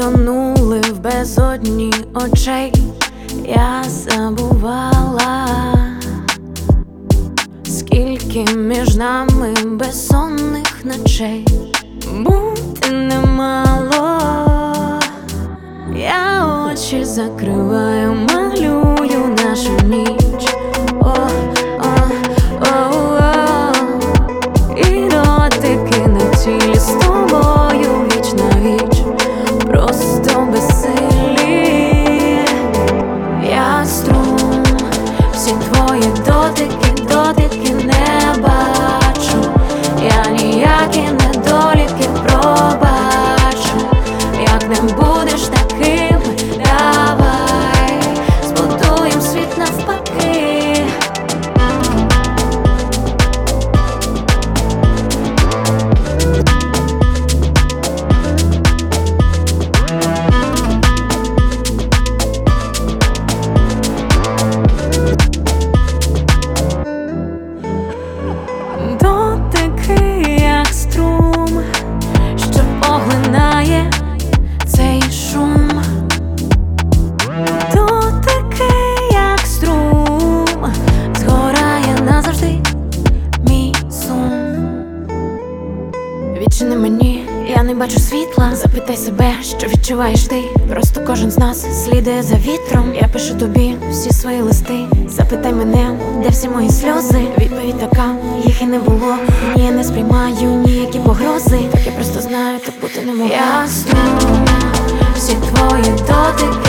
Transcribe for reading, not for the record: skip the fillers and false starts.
тонули в безодні очей. Я забувала, скільки між нами безсонних ночей. Бути немало, я очі закриваю, малюю нашу ніч. І дотики на тілі з тобою віч на віч, просто безсилі. Я струм, всі твої дотики не бачу. Я ніякі недоліки пробачу. Як не будеш таким, давай збудуєм світ навпаки. Дотики, як струм, що поглинає цей шум. Дотики, як струм, згорає назавжди мій сум. Відчини мені, я не бачу світла. Запитай себе, що відчуваєш ти. Просто кожен з нас слідує за вітром. Я пишу тобі всі свої листи. Запитай мене, де всі мої сльози. Відповідь така, їх і не було. Ні, я не сприймаю ніякі погрози. Так я просто знаю, так бути не могло. Я струм, всі твої дотики